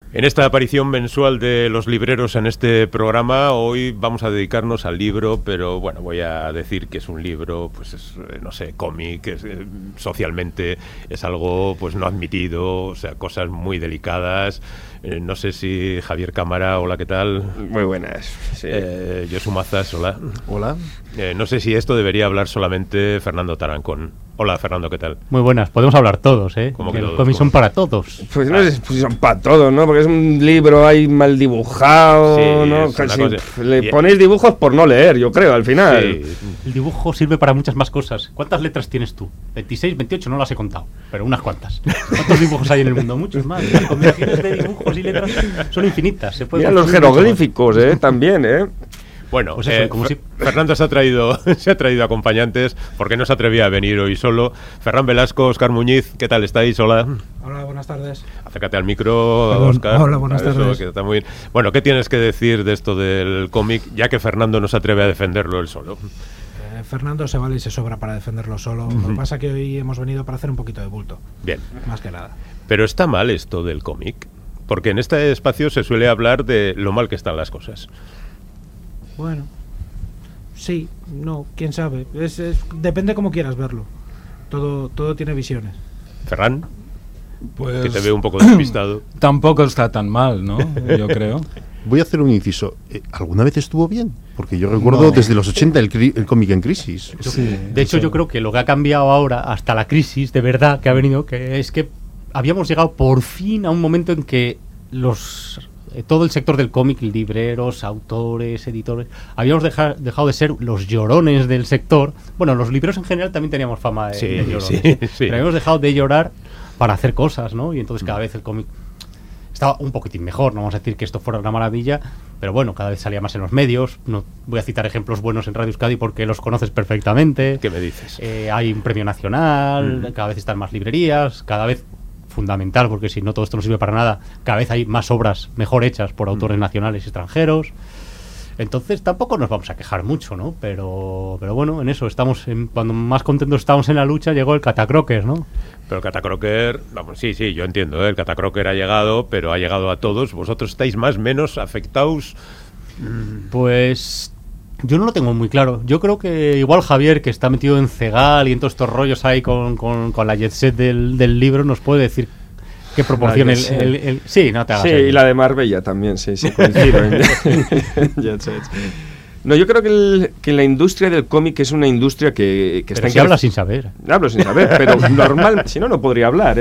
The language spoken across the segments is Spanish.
En esta aparición mensual de los libreros en este programa, hoy vamos a dedicarnos al libro, pero bueno, voy a decir que es un libro, pues es, no sé, cómic, socialmente es algo pues no admitido, o sea, cosas muy delicadas. No sé si Javier Cámara, hola, ¿qué tal? Muy buenas. Sí. Josu Mazas, hola. Hola. No sé si esto debería hablar solamente Fernando Tarancón. Hola, Fernando, ¿qué tal? Muy buenas, podemos hablar todos, ¿eh? ¿Cómo que los todos? cómics son para todos. Pues no sé si son para todos, ¿no? Porque es un libro ahí mal dibujado, Sí, ¿no? es Casi una cosa- le ponéis dibujos por no leer, yo creo, al final. Sí. El dibujo sirve para muchas más cosas. ¿Cuántas letras tienes tú? 26, 28, no las he contado, pero unas cuantas. ¿Cuántos dibujos hay en el mundo? Muchos más. Las combinaciones de dibujos y letras son infinitas. Se puede Mira los construir mucho más. jeroglíficos, también, Bueno, Pues eso, como si- Fernando se ha traído acompañantes porque no se atrevía a venir hoy solo. Ferran Velasco, Óscar Muñiz, ¿qué tal estáis? Hola. Hola, buenas tardes. Acércate al micro, Perdón. Óscar. Hola, buenas tardes. Que está muy bien. Bueno, ¿qué tienes que decir de esto del cómic, ya que Fernando no se atreve a defenderlo él solo? Fernando se vale y se sobra para defenderlo solo. Lo que pasa es que hoy hemos venido para hacer un poquito de bulto, Bien. más que nada. Pero está mal esto del cómic, porque en este espacio se suele hablar de lo mal que están las cosas. Bueno, sí, no, quién sabe. Depende cómo quieras verlo. Todo tiene visiones. Ferran, Pues que te veo un poco despistado. tampoco está tan mal, ¿no? Yo creo. Voy a hacer un inciso. ¿Alguna vez estuvo bien? Porque yo recuerdo No. desde los 80 el cómic en crisis. De hecho, yo creo que lo que ha cambiado ahora, hasta la crisis de verdad que ha venido, que es que habíamos llegado por fin a un momento en que todo el sector del cómic, libreros, autores, editores, habíamos dejado de ser los llorones del sector. Bueno, los libreros en general también teníamos fama de llorones, sí. pero habíamos dejado de llorar para hacer cosas, ¿no? Y entonces cada vez el cómic estaba un poquitín mejor, no vamos a decir que esto fuera una maravilla, pero bueno, cada vez salía más en los medios. No voy a citar ejemplos buenos en Radio Euskadi porque los conoces perfectamente. ¿Qué me dices? Hay un premio nacional, cada vez están más librerías, cada vez fundamental, porque si no todo esto no sirve para nada, cada vez hay más obras mejor hechas por autores nacionales y extranjeros. Entonces tampoco nos vamos a quejar mucho, ¿no? Pero bueno, en eso estamos, cuando más contentos estamos en la lucha, llegó el Catacroker, ¿no? Pero el Catacroker, vamos, sí, yo entiendo, el Catacroker ha llegado, pero ha llegado a todos. ¿Vosotros estáis más o menos afectados? Pues yo no lo tengo muy claro. Yo creo que igual Javier, que está metido en Cegal y en todos estos rollos ahí con la jet set del libro, nos puede decir qué proporción La jet set. Sí, no te hagas Sí, el- y la de Marbella también, sí, coincido. Jet Sets. No, yo creo que la industria del cómic es una industria que está Pero en si habla sin saber. Hablo sin saber, pero normal, si no, no podría hablar,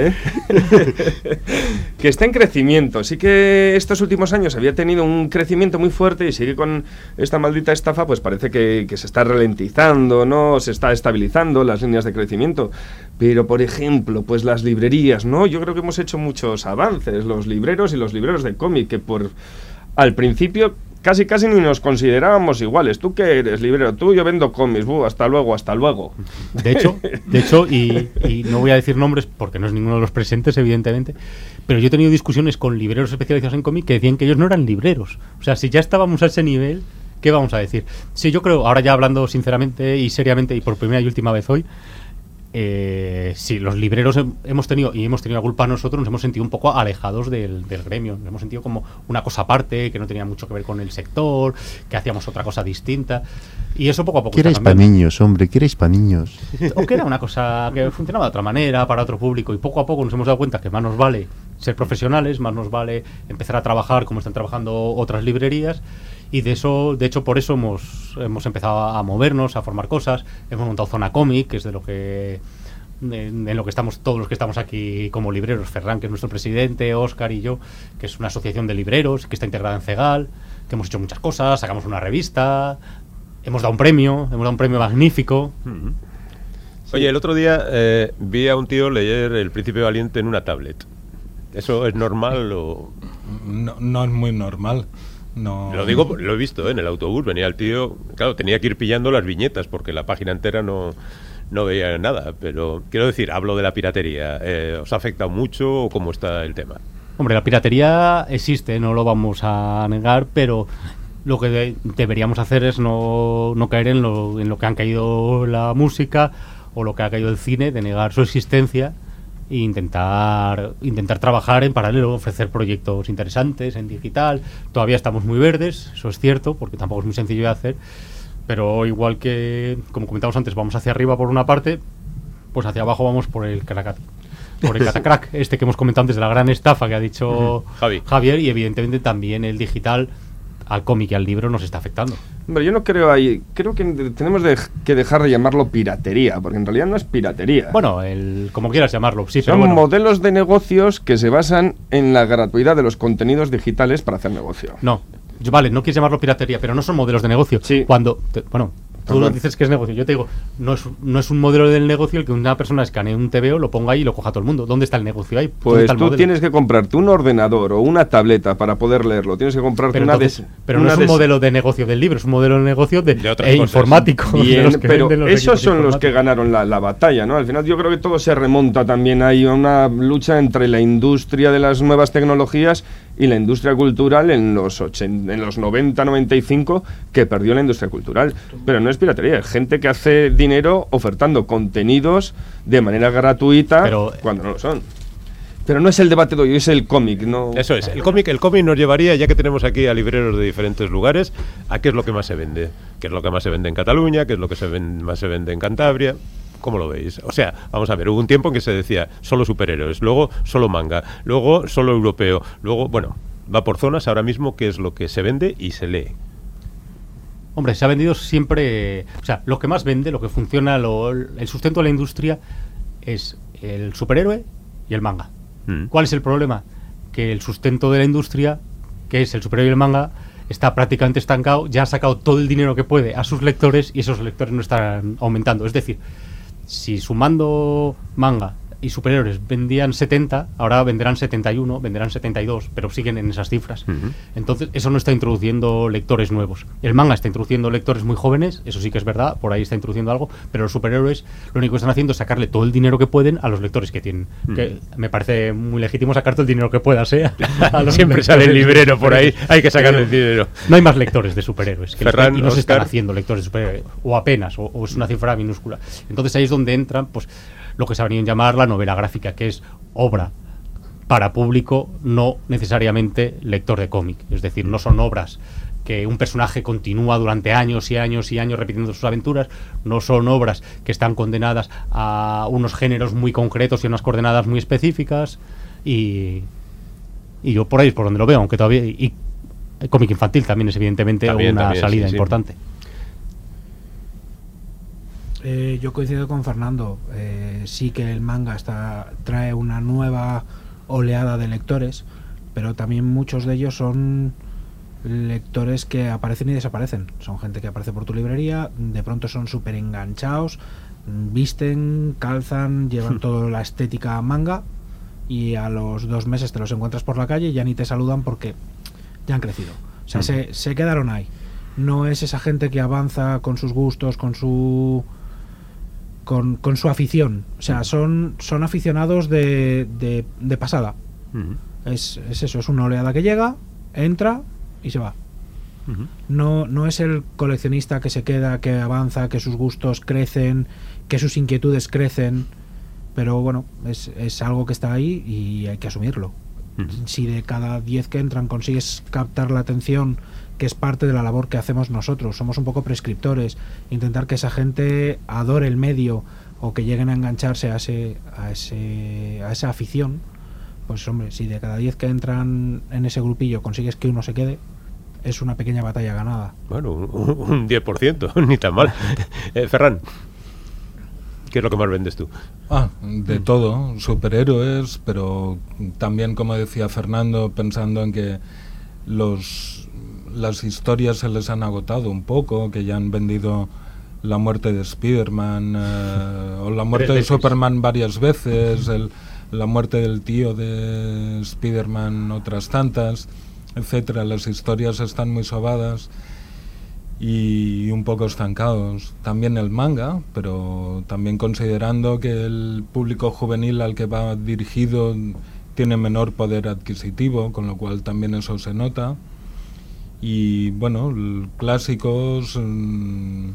que está en crecimiento. Sí que estos últimos años había tenido un crecimiento muy fuerte y sigue con esta maldita estafa, pues parece que se está ralentizando, ¿no? Se está estabilizando las líneas de crecimiento. Pero, por ejemplo, pues las librerías, ¿no? Yo creo que hemos hecho muchos avances, los libreros y los libreros de cómic, que al principio casi ni nos considerábamos iguales. ¿Tú qué eres, librero? Tú, yo vendo cómics. Hasta luego. De hecho, y no voy a decir nombres porque no es ninguno de los presentes, evidentemente, pero yo he tenido discusiones con libreros especializados en cómic que decían que ellos no eran libreros. O sea, si ya estábamos a ese nivel, ¿qué vamos a decir? Sí, yo creo, ahora ya hablando sinceramente y seriamente y por primera y última vez hoy, sí, los libreros hemos tenido la culpa nosotros, nos hemos sentido un poco alejados del gremio, nos hemos sentido como una cosa aparte, que no tenía mucho que ver con el sector, que hacíamos otra cosa distinta, y eso poco a poco Que está erais para cambiando. niños, hombre, que erais para niños. O que era una cosa que funcionaba de otra manera para otro público, y poco a poco nos hemos dado cuenta que más nos vale ser profesionales, más nos vale empezar a trabajar como están trabajando otras librerías. Y de hecho por eso hemos empezado a movernos, a formar cosas. Hemos montado Zona Cómic, que es en lo que estamos todos los que estamos aquí como libreros. Ferran, que es nuestro presidente, Óscar y yo, que es una asociación de libreros que está integrada en Cegal, que hemos hecho muchas cosas, sacamos una revista, hemos dado un premio magnífico. Oye, el otro día vi a un tío leer El Príncipe Valiente en una tablet. ¿Eso es normal o...? No es muy normal. No. Lo digo, lo he visto en el autobús, venía el tío, claro, tenía que ir pillando las viñetas porque la página entera no veía nada, pero quiero decir, hablo de la piratería. ¿Os ha afectado mucho o cómo está el tema? Hombre, la piratería existe, no lo vamos a negar, pero lo que deberíamos hacer es no caer en lo que han caído la música o lo que ha caído el cine, de negar su existencia e intentar trabajar en paralelo, ofrecer proyectos interesantes en digital. Todavía estamos muy verdes, eso es cierto, porque tampoco es muy sencillo de hacer, pero igual que, como comentamos antes, vamos hacia arriba por una parte, pues hacia abajo vamos por el catacrack este que hemos comentado antes, de la gran estafa que ha dicho Javier, y evidentemente también el digital al cómic y al libro nos está afectando. Hombre, yo no creo ahí. Creo que tenemos que dejar de llamarlo piratería, porque en realidad no es piratería. Bueno, como quieras llamarlo, sí, Son pero bueno. modelos de negocios que se basan en la gratuidad de los contenidos digitales para hacer negocio. No, vale, no quieres llamarlo piratería, pero no son modelos de negocio. Sí. Tú lo dices que es negocio. Yo te digo, no es un modelo del negocio el que una persona escanee un TVO, lo ponga ahí y lo coja todo el mundo. ¿Dónde está el negocio ahí? Pues tú tienes que comprarte un ordenador o una tableta para poder leerlo. Tienes que comprarte pero una entonces, pero no es un modelo de negocio del libro, es un modelo de negocio de informático. Bien, pero esos son los que ganaron la batalla, ¿no? Al final yo creo que todo se remonta también ahí a una lucha entre la industria de las nuevas tecnologías y la industria cultural en los 90-95, que perdió la industria cultural. Pero no es piratería, es gente que hace dinero ofertando contenidos de manera gratuita cuando no lo son. Pero no es el debate de hoy, es el cómic, ¿no? Eso es, el cómic nos llevaría, ya que tenemos aquí a libreros de diferentes lugares, a qué es lo que más se vende. ¿Qué es lo que más se vende en Cataluña? ¿Qué es lo que más se vende en Cantabria? ¿Cómo lo veis? O sea, vamos a ver, hubo un tiempo en que se decía solo superhéroes, luego solo manga, luego solo europeo, luego, bueno, va por zonas ahora mismo, qué es lo que se vende y se lee. Hombre, se ha vendido siempre... O sea, lo que más vende, lo que funciona, el sustento de la industria es el superhéroe y el manga. ¿Cuál es el problema? Que el sustento de la industria, que es el superhéroe y el manga, está prácticamente estancado, ya ha sacado todo el dinero que puede a sus lectores y esos lectores no están aumentando. Es decir, si sumando manga y superhéroes vendían 70, ahora venderán 71, venderán 72, pero siguen en esas cifras. Entonces, eso no está introduciendo lectores nuevos. El manga está introduciendo lectores muy jóvenes, eso sí que es verdad, por ahí está introduciendo algo, pero los superhéroes lo único que están haciendo es sacarle todo el dinero que pueden a los lectores que tienen. Que me parece muy legítimo sacar todo el dinero que puedas, ¿eh? Siempre sale el librero por ahí, hay que sacarle el dinero. No hay más lectores de superhéroes, Ferran, y no se están Oscar. haciendo lectores de superhéroes, o apenas, o es una cifra minúscula. Entonces ahí es donde entran, pues, lo que se ha venido a llamar la novela gráfica, que es obra para público, no necesariamente lector de cómic. Es decir, no son obras que un personaje continúa durante años y años y años repitiendo sus aventuras, no son obras que están condenadas a unos géneros muy concretos y a unas coordenadas muy específicas, y yo por ahí es por donde lo veo, aunque todavía... Y el cómic infantil también es evidentemente también, salida sí, sí. importante. Yo coincido con Fernando. Sí que el manga trae una nueva oleada de lectores, pero también muchos de ellos son lectores que aparecen y desaparecen. Son gente que aparece por tu librería, de pronto son súper enganchados, visten, calzan, llevan toda la estética manga, y a los 2 meses te los encuentras por la calle y ya ni te saludan porque ya han crecido. O sea, se quedaron ahí. No es esa gente que avanza con sus gustos, con su afición. O sea, son aficionados de pasada. Es eso, es una oleada que llega, entra y se va. No es el coleccionista que se queda, que avanza, que sus gustos crecen, que sus inquietudes crecen, pero bueno, es algo que está ahí y hay que asumirlo. Si de cada 10 que entran consigues captar la atención, que es parte de la labor que hacemos nosotros, somos un poco prescriptores, intentar que esa gente adore el medio o que lleguen a engancharse a esa afición, pues hombre, si de cada 10 que entran en ese grupillo consigues que uno se quede, es una pequeña batalla ganada. Bueno, un 10%, ni tan mal. Ferran, ¿qué es lo que más vendes tú? De todo, superhéroes, pero también, como decía Fernando, pensando en que las historias se les han agotado un poco, que ya han vendido la muerte de Spider-Man, o la muerte de Superman varias veces, la muerte del tío de Spider-Man otras tantas, etcétera. Las historias están muy sobadas y un poco estancados. También el manga, pero también considerando que el público juvenil al que va dirigido tiene menor poder adquisitivo, con lo cual también eso se nota. Y bueno, clásicos,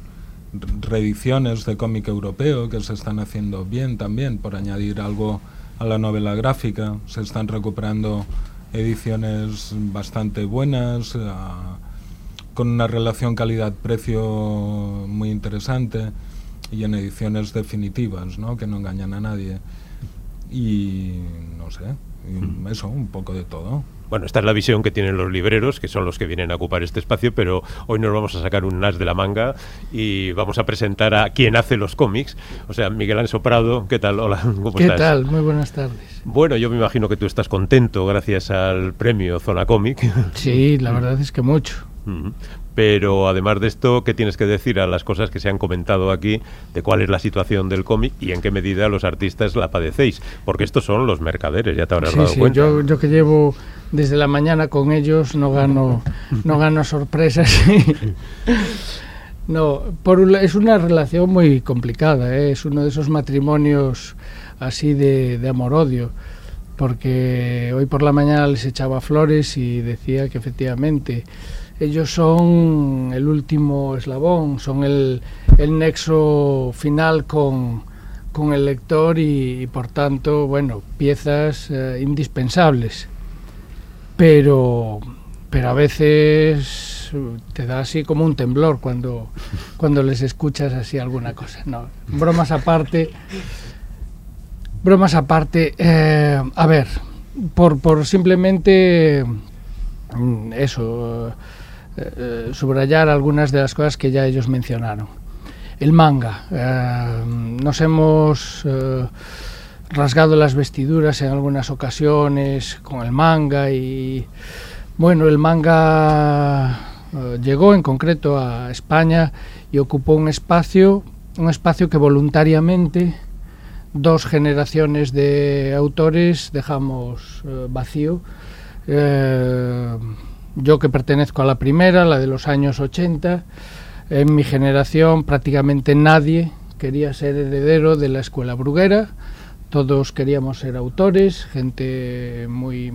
reediciones de cómic europeo que se están haciendo bien también, por añadir algo a la novela gráfica. Se están recuperando ediciones bastante buenas, con una relación calidad-precio muy interesante, y en ediciones definitivas, ¿no?, que no engañan a nadie. Y no sé, eso, un poco de todo. Bueno, esta es la visión que tienen los libreros, que son los que vienen a ocupar este espacio, pero hoy nos vamos a sacar un as de la manga y vamos a presentar a quien hace los cómics, o sea, Miguel Anso Prado. ¿Qué tal? Hola, ¿cómo estás? ¿Qué tal? Muy buenas tardes. Bueno, yo me imagino que tú estás contento gracias al premio Zona Cómic. Sí, la verdad es que mucho. Pero además de esto, ¿qué tienes que decir a las cosas que se han comentado aquí de cuál es la situación del cómic y en qué medida los artistas la padecéis? Porque estos son los mercaderes, ya te habrás dado cuenta. Yo que llevo desde la mañana con ellos no gano sorpresas. No, es una relación muy complicada, ¿eh? Es uno de esos matrimonios así de amor-odio, porque hoy por la mañana les echaba flores y decía que efectivamente ellos son el último eslabón, son el nexo final con el lector y por tanto, bueno, piezas indispensables. Pero a veces te da así como un temblor cuando les escuchas así alguna cosa. No, bromas aparte, a ver, por simplemente eso, subrayar algunas de las cosas que ya ellos mencionaron. El manga, nos hemos rasgado las vestiduras en algunas ocasiones con el manga y bueno, el manga llegó en concreto a España y ocupó un espacio que voluntariamente 2 generaciones de autores dejamos vacío. Yo, que pertenezco a la primera, la de los años 80, en mi generación prácticamente nadie quería ser heredero de la escuela bruguera. Todos queríamos ser autores, gente muy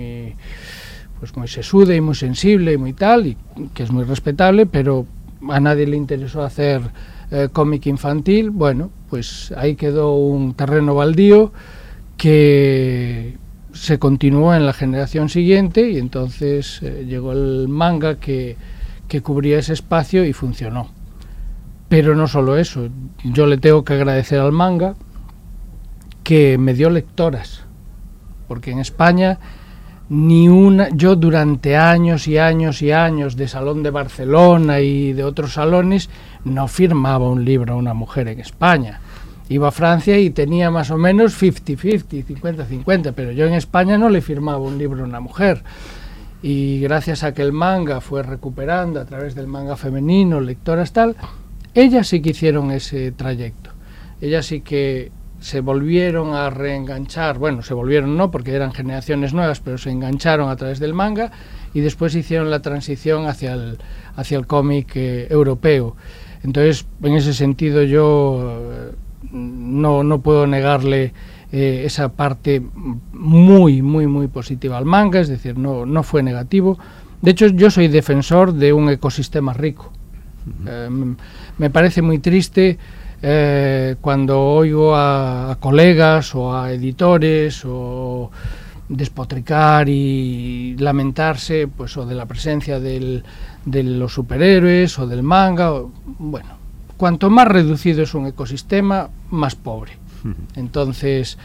sesuda y muy sensible y muy tal, y que es muy respetable, pero a nadie le interesó hacer cómic infantil. Bueno, pues ahí quedó un terreno baldío que se continuó en la generación siguiente y entonces llegó el manga que cubría ese espacio y funcionó. Pero no solo eso, yo le tengo que agradecer al manga que me dio lectoras, porque en España yo durante años y años y años de Salón de Barcelona y de otros salones no firmaba un libro a una mujer en España. Iba a Francia y tenía más o menos 50-50, 50-50, pero yo en España no le firmaba un libro a una mujer. Y gracias a que el manga fue recuperando a través del manga femenino, lectoras tal, ellas sí que hicieron ese trayecto. Ellas sí que se volvieron a reenganchar, bueno, se volvieron no, porque eran generaciones nuevas, pero se engancharon a través del manga y después hicieron la transición hacia el cómic europeo. Entonces, en ese sentido yo no puedo negarle esa parte muy positiva al manga, es decir, no fue negativo. De hecho, yo soy defensor de un ecosistema rico. Me parece muy triste cuando oigo a colegas o a editores o despotricar y lamentarse pues o de la presencia de los superhéroes o del manga. Bueno, cuanto más reducido es un ecosistema, más pobre. Entonces,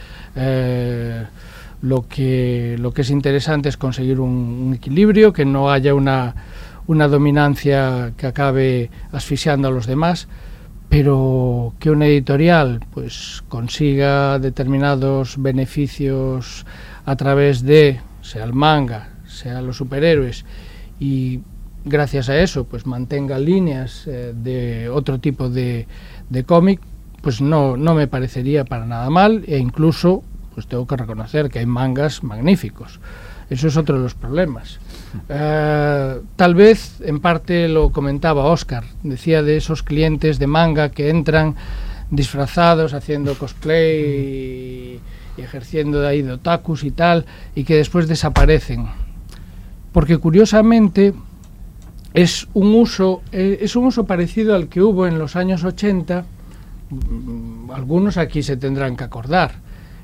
lo que es interesante es conseguir un equilibrio, que no haya una dominancia que acabe asfixiando a los demás, pero que una editorial pues consiga determinados beneficios a través de, sea el manga, sea los superhéroes, y gracias a eso pues mantenga líneas de otro tipo de cómic, pues no me parecería para nada mal, e incluso pues tengo que reconocer que hay mangas magníficos. Eso es otro de los problemas. Tal vez en parte lo comentaba Óscar, decía de esos clientes de manga que entran disfrazados, haciendo cosplay y ejerciendo de ahí de otakus y tal, y que después desaparecen. Porque curiosamente es un uso parecido al que hubo en los años 80, algunos aquí se tendrán que acordar.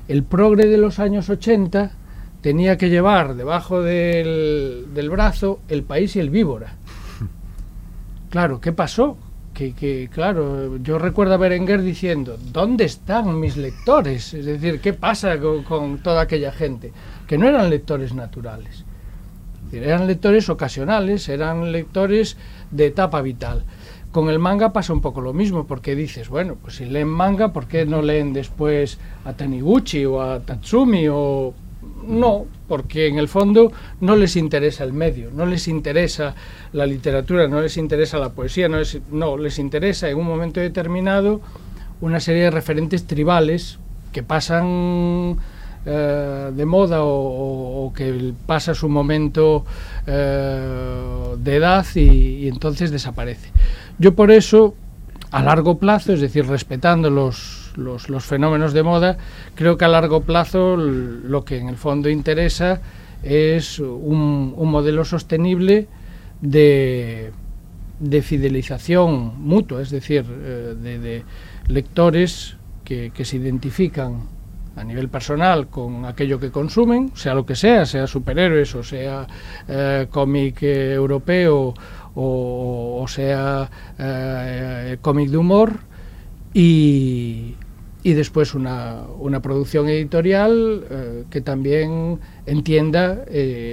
el progre de los años 80 tenía que llevar debajo del brazo El País y El Víbora. Claro, ¿qué pasó? Claro, yo recuerdo a Berenguer diciendo, ¿dónde están mis lectores? Es decir, ¿qué pasa con toda aquella gente? Que no eran lectores naturales. Es decir, eran lectores ocasionales, eran lectores de etapa vital. Con el manga pasa un poco lo mismo, porque dices, bueno, pues si leen manga, ¿por qué no leen después a Taniguchi o a Tatsumi? O no, porque en el fondo no les interesa el medio, no les interesa la literatura, no les interesa la poesía, no les interesa en un momento determinado una serie de referentes tribales que pasan de moda o que pasa su momento de edad y entonces desaparece. Yo por eso, a largo plazo, es decir, respetando los fenómenos de moda, creo que a largo plazo lo que en el fondo interesa es un modelo sostenible de fidelización mutua, es decir, de lectores que se identifican a nivel personal con aquello que consumen, sea lo que sea superhéroes o sea cómic europeo o sea cómic de humor, y después una producción editorial que también entienda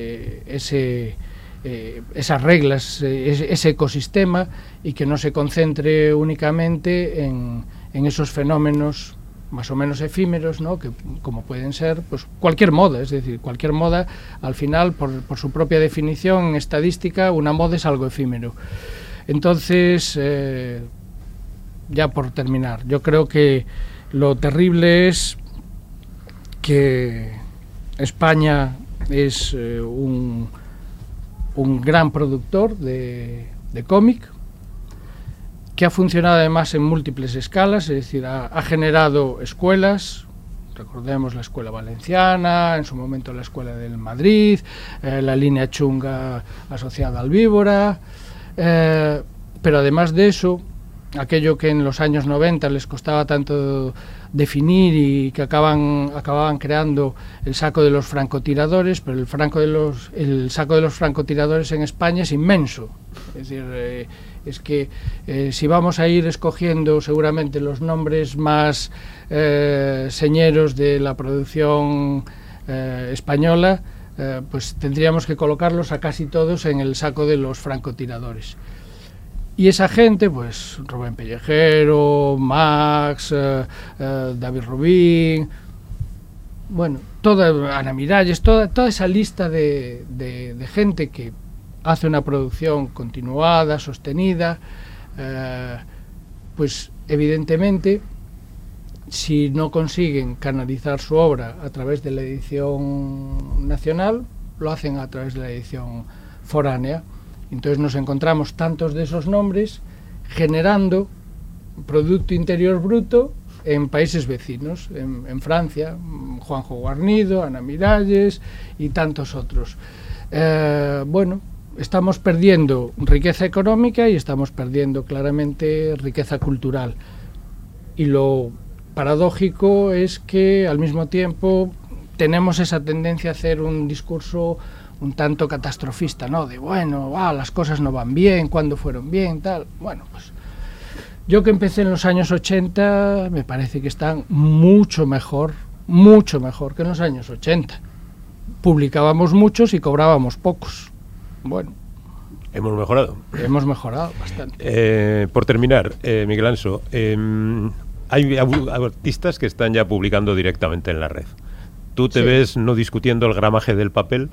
esas reglas, ese ecosistema, y que no se concentre únicamente en esos fenómenos más o menos efímeros, ¿no? Que como pueden ser pues cualquier moda, es decir, cualquier moda al final por su propia definición estadística, una moda es algo efímero. Entonces, ya por terminar, yo creo que lo terrible es que España es un gran productor de cómic, que ha funcionado además en múltiples escalas, es decir, ha generado escuelas, recordemos la escuela valenciana, en su momento la escuela del Madrid, la línea chunga asociada al Víbora, pero además de eso, aquello que en los años 90 les costaba tanto definir y que acababan creando el saco de los francotiradores, pero el saco de los francotiradores en España es inmenso. Es decir, es que si vamos a ir escogiendo seguramente los nombres más señeros de la producción española, pues tendríamos que colocarlos a casi todos en el saco de los francotiradores. Y esa gente, pues Rubén Pellejero, Max, David Rubín, bueno, Ana Miralles, toda esa lista de gente que hace una producción continuada, sostenida, pues evidentemente, si no consiguen canalizar su obra a través de la edición nacional, lo hacen a través de la edición foránea. Entonces nos encontramos tantos de esos nombres generando Producto Interior Bruto en países vecinos, en Francia, Juanjo Guarnido, Ana Miralles y tantos otros. Bueno, estamos perdiendo riqueza económica y estamos perdiendo claramente riqueza cultural. Y lo paradójico es que al mismo tiempo tenemos esa tendencia a hacer un discurso un tanto catastrofista, ¿no? De bueno, las cosas no van bien, cuando fueron bien, tal. Bueno, pues yo que empecé en los años 80, me parece que están mucho mejor que en los años 80. Publicábamos muchos y cobrábamos pocos. Bueno. Hemos mejorado. Hemos mejorado bastante. Por terminar, Miguel Anso, hay artistas que están ya publicando directamente en la red. ¿Tú te ves no discutiendo el gramaje del papel?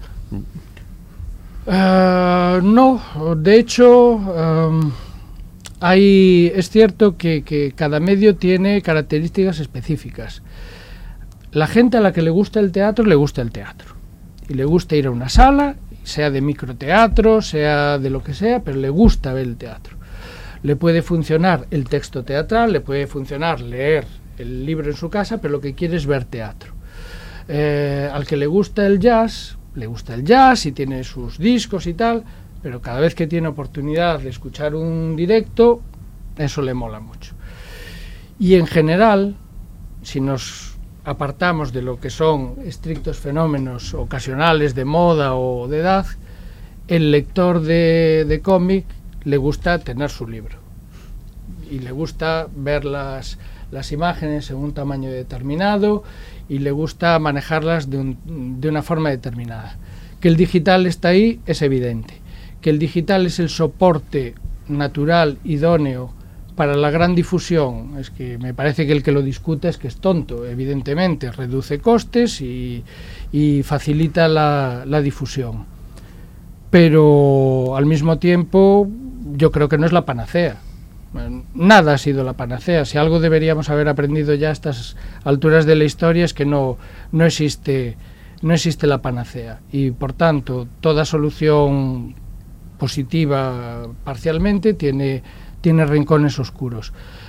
No, de hecho, es cierto que cada medio tiene características específicas. La gente a la que le gusta el teatro, le gusta el teatro. Y le gusta ir a una sala, sea de microteatro, sea de lo que sea, pero le gusta ver el teatro. Le puede funcionar el texto teatral, le puede funcionar leer el libro en su casa, pero lo que quiere es ver teatro. Al que le gusta el jazz y tiene sus discos y tal, pero cada vez que tiene oportunidad de escuchar un directo, eso le mola mucho. Y en general, si nos apartamos de lo que son estrictos fenómenos ocasionales de moda o de edad, el lector de cómic le gusta tener su libro y le gusta ver las imágenes en un tamaño determinado y le gusta manejarlas de una forma determinada. Que el digital está ahí es evidente, que el digital es el soporte natural, idóneo para la gran difusión, es que me parece que el que lo discute es que es tonto. Evidentemente reduce costes y facilita la difusión, pero al mismo tiempo yo creo que no es la panacea. Nada ha sido la panacea. Si algo deberíamos haber aprendido ya a estas alturas de la historia es que no existe la panacea, y por tanto toda solución positiva parcialmente tiene rincones oscuros.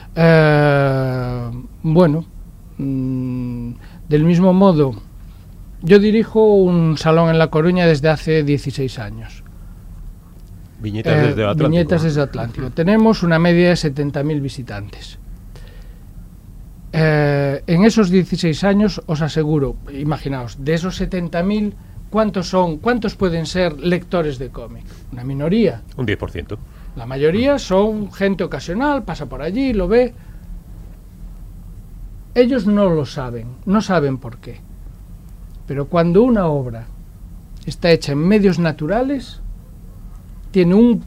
Bueno, del mismo modo, yo dirijo un salón en La Coruña desde hace 16 años. Viñetas desde Atlántico. Viñetas desde Atlántico. Tenemos una media de 70.000 visitantes. En esos 16 años, os aseguro, imaginaos, de esos 70.000, ¿cuántos pueden ser lectores de cómic? Una minoría. Un 10%. La mayoría son gente ocasional, pasa por allí, lo ve. Ellos no lo saben, no saben por qué. Pero cuando una obra está hecha en medios naturales, tiene un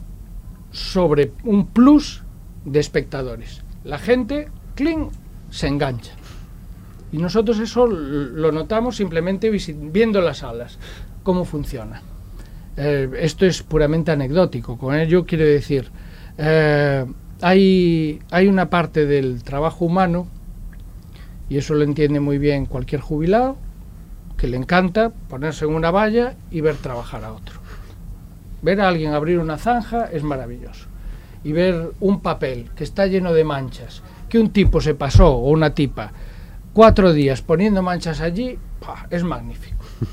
plus de espectadores. La gente, cling, se engancha. Y nosotros eso lo notamos simplemente viendo las salas, cómo funciona. Esto es puramente anecdótico. Con ello quiero decir, hay una parte del trabajo humano, y eso lo entiende muy bien cualquier jubilado, que le encanta ponerse en una valla y ver trabajar a otro. Ver a alguien abrir una zanja es maravilloso. Y ver un papel que está lleno de manchas, que un tipo se pasó, o una tipa, 4 días poniendo manchas allí, es magnífico.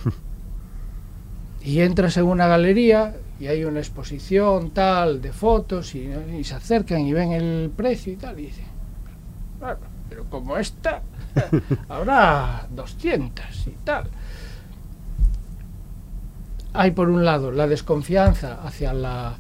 Y entras en una galería y hay una exposición tal de fotos y se acercan y ven el precio y tal, y dicen, claro, pero como esta habrá 200 y tal. Hay por un lado la desconfianza hacia la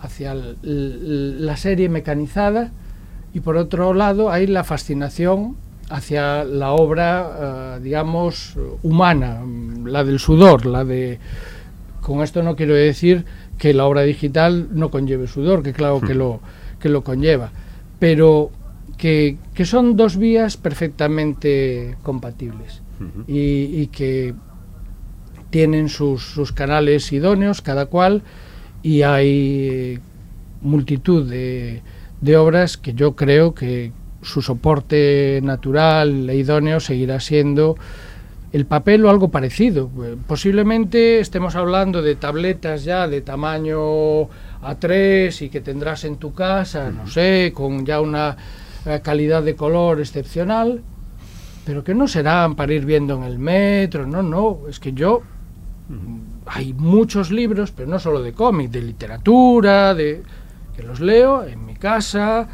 serie mecanizada, y por otro lado hay la fascinación hacia la obra, digamos, humana, la del sudor, Con esto no quiero decir que la obra digital no conlleve sudor, que claro que lo conlleva, pero que son dos vías perfectamente compatibles, y que tienen sus canales idóneos cada cual, y hay multitud de obras que yo creo que su soporte natural e idóneo seguirá siendo el papel o algo parecido. Posiblemente estemos hablando de tabletas ya de tamaño A3 y que tendrás en tu casa, no sé, con ya una calidad de color excepcional, pero que no serán para ir viendo en el metro. No, es que hay muchos libros, pero no solo de cómic, de literatura, que los leo en mi casa,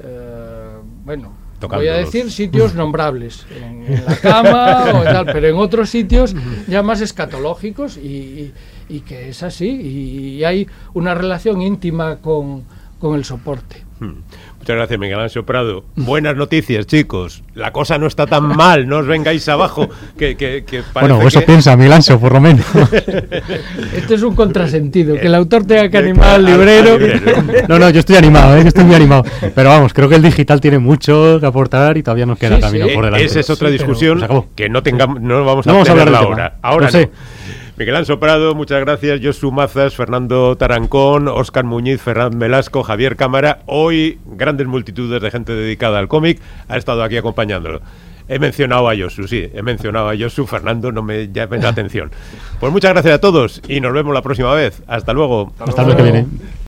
voy a decir sitios nombrables, en la cama o tal, pero en otros sitios ya más escatológicos, y que es así, y hay una relación íntima con el soporte. Muchas gracias, Miguel Anxo Prado. Buenas noticias, chicos. La cosa no está tan mal, no os vengáis abajo. Que bueno, eso piensa Miguel Anxo, por lo menos. Esto es un contrasentido, que el autor tenga que animar al librero. No, yo estoy animado, yo estoy muy animado. Pero vamos, creo que el digital tiene mucho que aportar y todavía nos queda camino por delante. Esa es otra discusión que no vamos a hablar de ahora. Ahora no. Miguel Anxo Prado, muchas gracias. Josu Mazas, Fernando Tarancón, Óscar Muñiz, Ferran Velasco, Javier Cámara. Hoy grandes multitudes de gente dedicada al cómic ha estado aquí acompañándolo. He mencionado a Josu, Fernando, no me llamen la atención. Pues muchas gracias a todos y nos vemos la próxima vez. Hasta luego. Hasta luego que viene.